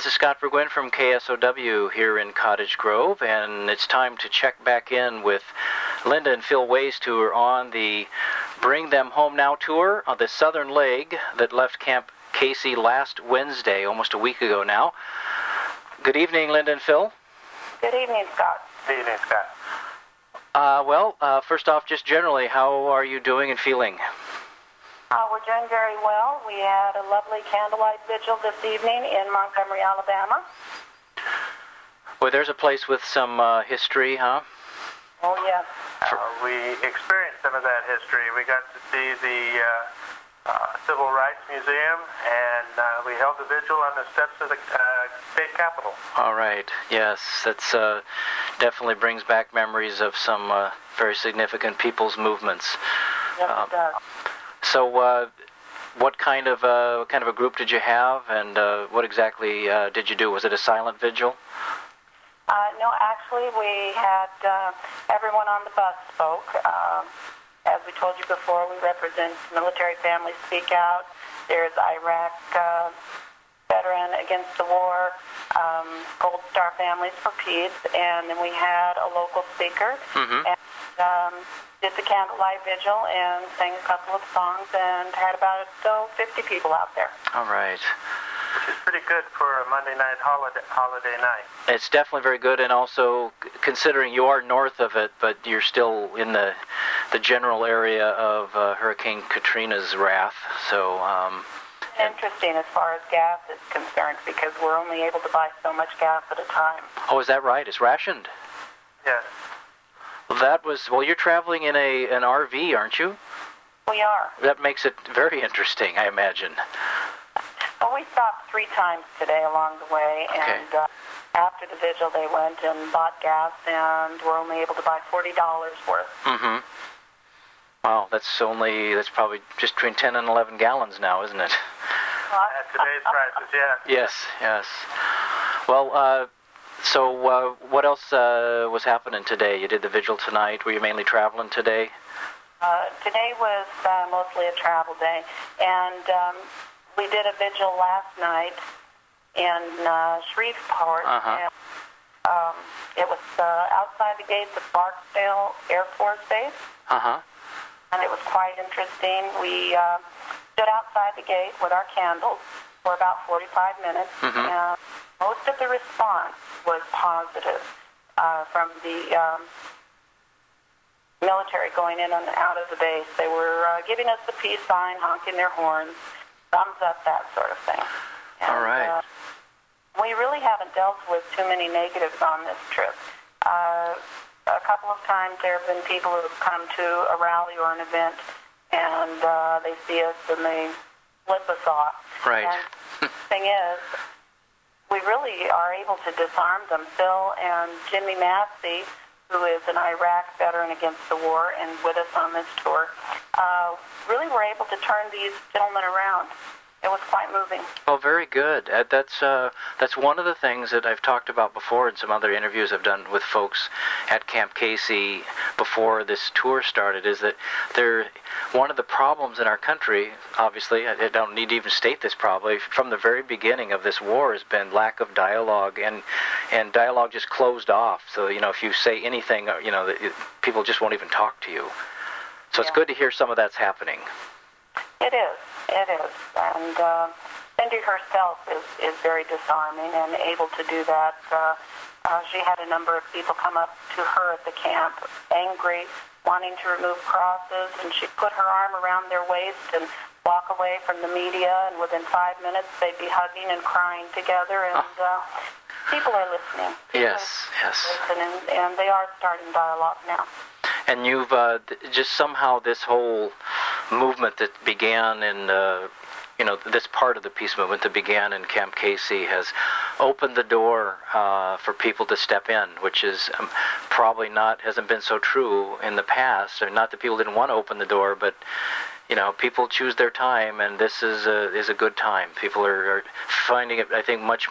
This is Scott Burgwin from KSOW here in Cottage Grove, and it's time to check back in with Linda and Phil Waste, who are on the Bring Them Home Now tour on the southern leg that left Camp Casey last Wednesday, almost a week ago now. Good evening, Linda and Phil. Good evening, Scott. Good evening, Scott. First off, just generally, how are you doing and feeling? We're doing very well. We had a lovely candlelight vigil this evening in Montgomery, Alabama. Well, there's a place with some history, huh? Oh, yes. We experienced some of that history. We got to see the Civil Rights Museum, and we held the vigil on the steps of the state capitol. All right. Yes, that's definitely brings back memories of some very significant people's movements. Yes, it does. So, what kind of a group did you have, and what exactly did you do? Was it a silent vigil? No, actually, we had everyone on the bus spoke. As we told you before, we represent Military Families Speak Out. There's Iraq Veteran Against the War, Gold Star Families for Peace, and then we had a local speaker. Mm-hmm. And did the candlelight vigil and sang a couple of songs and had about 50 people out there. All right. Which is pretty good for a Monday night holiday night. It's definitely very good, and also considering you are north of it, but you're still in the general area of Hurricane Katrina's wrath. So interesting as far as gas is concerned, because we're only able to buy so much gas at a time. Oh, is that right? It's rationed? Yes. You're traveling in an RV, aren't you? We are. That makes it very interesting, I imagine. Well, we stopped 3 times today along the way, Okay. and after the vigil they went and bought gas, and we're only able to buy $40 worth. Mm-hmm. Wow, that's probably just between 10 and 11 gallons now, isn't it? At today's prices, yeah. Yes. Well, so what else was happening today? You did the vigil tonight. Were you mainly traveling today? Today was mostly a travel day, and we did a vigil last night in Shreveport. Uh-huh. And, it was outside the gates of Barksdale Air Force Base. Uh-huh. And it was quite interesting. We stood outside the gate with our candles for about 45 minutes, Mm-hmm. and most of the response was positive from the military going in and out of the base. They were giving us the peace sign, honking their horns, thumbs up, that sort of thing. And, all right. We really haven't dealt with too many negatives on this trip. A couple of times there have been people who have come to a rally or an event, and they see us and they flip us off. Right. And the thing is, we really are able to disarm them. Phil and Jimmy Massey, who is an Iraq veteran against the war and with us on this tour, really were able to turn these gentlemen around. It was quite moving. Oh, very good. That's one of the things that I've talked about before in some other interviews I've done with folks at Camp Casey before this tour started, is that one of the problems in our country, obviously, I don't need to even state this probably, from the very beginning of this war has been lack of dialogue, and dialogue just closed off. So, if you say anything, people just won't even talk to you. So it's good to hear some of that's happening. It is. And Cindy herself is very disarming and able to do that. She had a number of people come up to her at the camp, angry, wanting to remove crosses, and she put her arm around their waist and walk away from the media, and within 5 minutes they'd be hugging and crying together, and people are listening. Yes. And they are starting dialogue now. And you've just somehow this whole movement that began in, this part of the peace movement that began in Camp Casey has opened the door for people to step in, which is hasn't been so true in the past. Or not that people didn't want to open the door, but people choose their time, and this is a good time. People are finding it, I think, much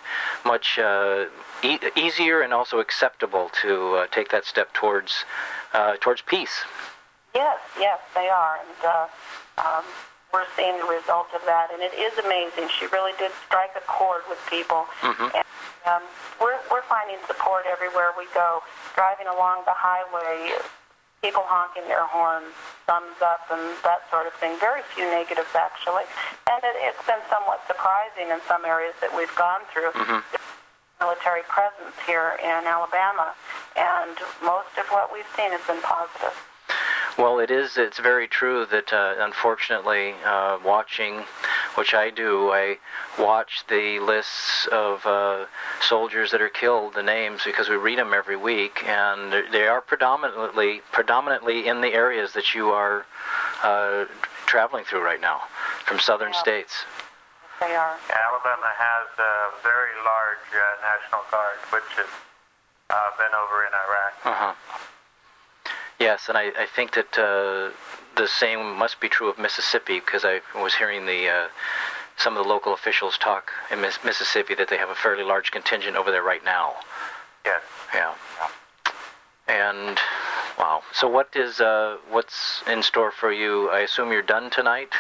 easier and also acceptable to take that step towards peace. Yes, they are. And we're seeing the result of that, and it is amazing. She really did strike a chord with people. And, we're finding support everywhere we go. Driving along the highway, people honking their horns, thumbs up, and that sort of thing. Very few negatives, actually. And it's been somewhat surprising in some areas that we've gone through. Military presence here in Alabama, and most of what we've seen has been positive. Well, it's very true that unfortunately watching, which I do, I watch the lists of soldiers that are killed, the names, because we read them every week, and they are predominantly in the areas that you are traveling through right now, from southern states. They are. Alabama has a very large National Guard, which has been over in Iraq. Yes, and I think that the same must be true of Mississippi, because I was hearing some of the local officials talk in Mississippi that they have a fairly large contingent over there right now. Yes. Yeah. And wow. So what's in store for you? I assume you're done tonight.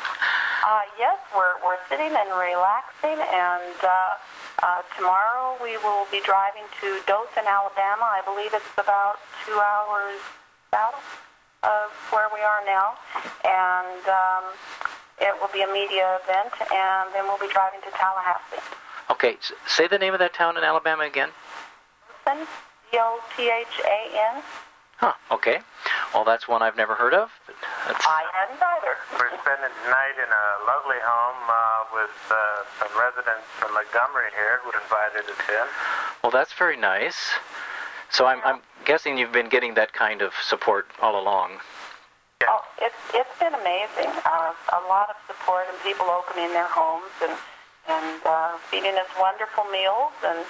Yes, we're sitting and relaxing, and tomorrow we will be driving to Dothan, Alabama. I believe it's about 2 hours south of where we are now, and it will be a media event, and then we'll be driving to Tallahassee. Okay, say the name of that town in Alabama again. Dothan, D-O-T-H-A-N. Huh, okay. Well, that's one I've never heard of. I hadn't either. We're spending the night in a lovely home with some residents from Montgomery here who invited us in. Well, that's very nice. So I'm guessing you've been getting that kind of support all along. Yeah. Oh, it's been amazing. A lot of support and people opening their homes and feeding us wonderful meals and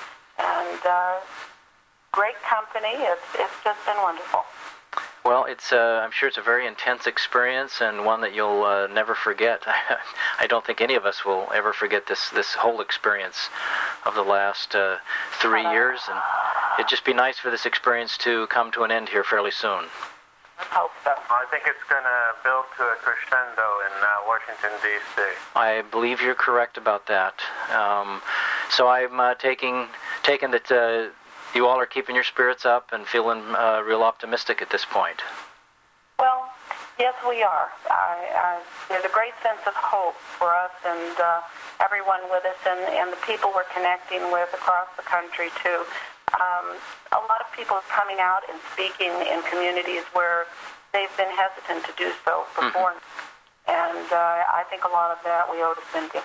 great company. It's just been wonderful. Well, I'm sure it's a very intense experience and one that you'll never forget. I don't think any of us will ever forget this whole experience of the last 3 years, and it'd just be nice for this experience to come to an end here fairly soon. I hope so. I think it's going to build to a crescendo in Washington, D.C. I believe you're correct about that. So I'm taking that you all are keeping your spirits up and feeling real optimistic at this point. Well, yes, we are. There's a great sense of hope for us and everyone with us, and the people we're connecting with across the country, too. A lot of people are coming out and speaking in communities where they've been hesitant to do so before. And I think a lot of that we owe to Cindy.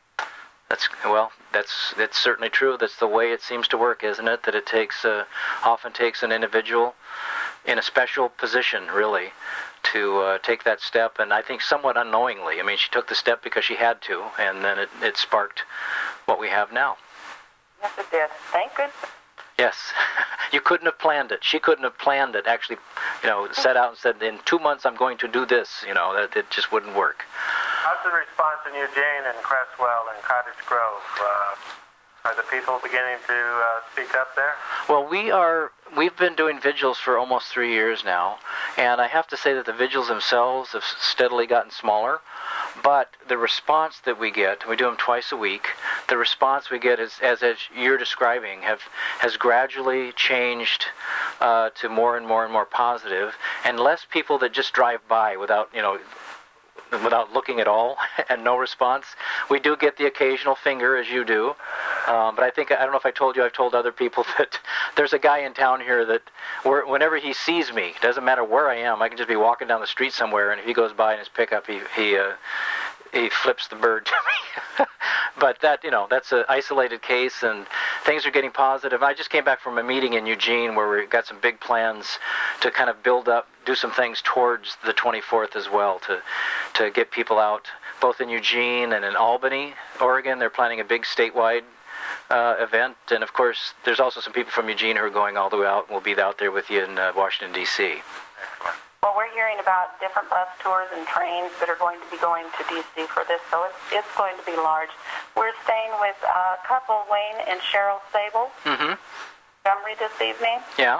That's certainly true. That's the way it seems to work, isn't it? That it often takes an individual in a special position, really, to take that step. And I think somewhat unknowingly. I mean, she took the step because she had to, and then it sparked what we have now. Yes, it did. Thank goodness. Yes, you couldn't have planned it. She couldn't have planned it. Actually, set out and said, in 2 months I'm going to do this. That it just wouldn't work. How's the response in Eugene and Cresswell and Cottage Grove? Are the people beginning to speak up there? Well, we've been doing vigils for almost 3 years now, and I have to say that the vigils themselves have steadily gotten smaller. But the response that we get, we do them twice a week, the response we get, as you're describing, has gradually changed to more and more and more positive, and less people that just drive by without looking at all and no response. We do get the occasional finger, as you do, but I don't know if I told you, I've told other people that there's a guy in town here that whenever he sees me, doesn't matter where I am, I can just be walking down the street somewhere, and if he goes by in his pickup, he flips the bird to me. But that's an isolated case, and things are getting positive. I just came back from a meeting in Eugene where we got some big plans to kind of build up, do some things towards the 24th as well, to get people out, both in Eugene and in Albany, Oregon. They're planning a big statewide event, and of course there's also some people from Eugene who are going all the way out, and we'll be out there with you in Washington, D.C. Well, we're hearing about different bus tours and trains that are going to be going to D.C. for this, so it's going to be large. We're staying with a couple, Wayne and Cheryl Sable, Montgomery this evening. Yeah.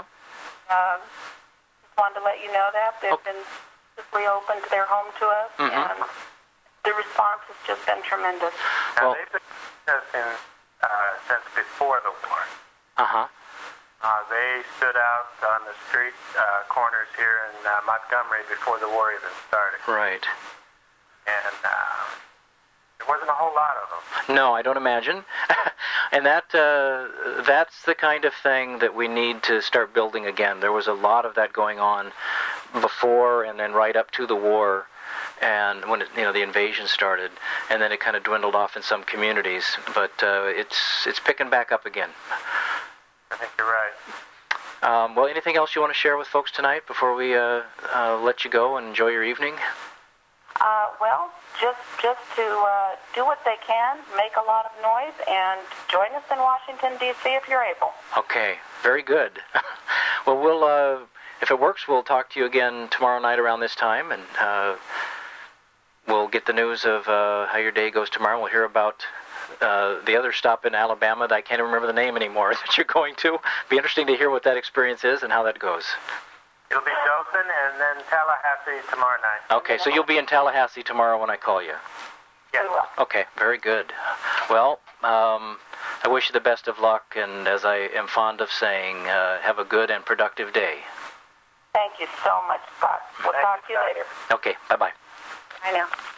Just wanted to let you know that. They've been reopened their home to us, and the response has just been tremendous. Now, Well, they've been protesting since before the war. uh-huh. They stood out on the street corners here in Montgomery before the war even started. Right. And there wasn't a whole lot of them. No, I don't imagine. And that's the kind of thing that we need to start building again. There was a lot of that going on before and then right up to the war, and when the invasion started, and then it kind of dwindled off in some communities. But it's picking back up again. I think you're right. Well, anything else you want to share with folks tonight before we let you go and enjoy your evening? Well, just to do what they can, make a lot of noise, and join us in Washington, D.C. if you're able. Okay, very good. Well, we'll if it works, we'll talk to you again tomorrow night around this time, and we'll get the news of how your day goes tomorrow. We'll hear about the other stop in Alabama that I can't remember the name anymore that you're going to. Be interesting to hear what that experience is and how that goes. It'll be Dothan and then Tallahassee tomorrow night. Okay, so you'll be in Tallahassee tomorrow when I call you. Yes. Okay, very good. Well, I wish you the best of luck, and as I am fond of saying, have a good and productive day. Thank you so much, Scott. We'll talk to you later. Okay, bye-bye. Bye now.